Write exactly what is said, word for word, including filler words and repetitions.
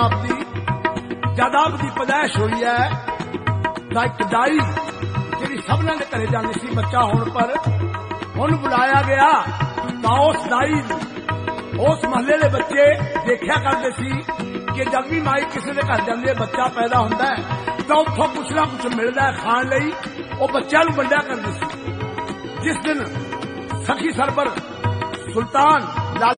आप दी जद आप दी पैदाइश हुई है तां इक दाई जिहड़ी सबना दे घरे जांदी सी बच्चा होने पर उन्हें बुलाया गया तां उस दाई उस महल्ले दे बच्चे देखा करते सी कि जब भी माई किसी के घर जाती है बच्चा पैदा होता है तो उतो कुछ ना कुछ मिलता है खाण लई वो बच्चों को वंडिया करती सी। जिस दिन सखी सरबर सुल्तान